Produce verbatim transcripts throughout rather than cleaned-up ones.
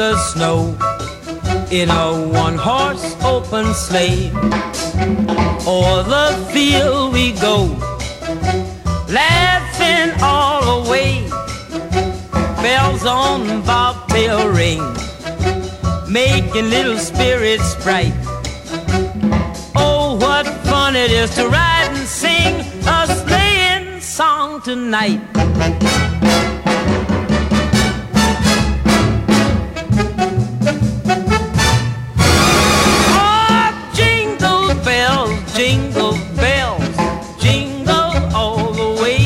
the snow in a one-horse open sleigh. O'er the field we go, laughing all the way. Bells on bobtail ring, making little spirits bright. Oh, what fun it is to ride and sing a sleighing song tonight. Oh, jingle bells, jingle bells, jingle all the way.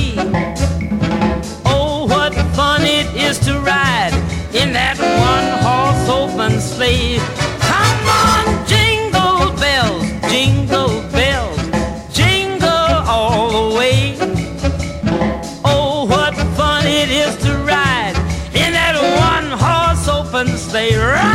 Oh, what fun it is to ride in that one-horse open sleigh. Come on, jingle bells, jingle bells, jingle all the way. Oh, what fun it is to ride in that one-horse open sleigh.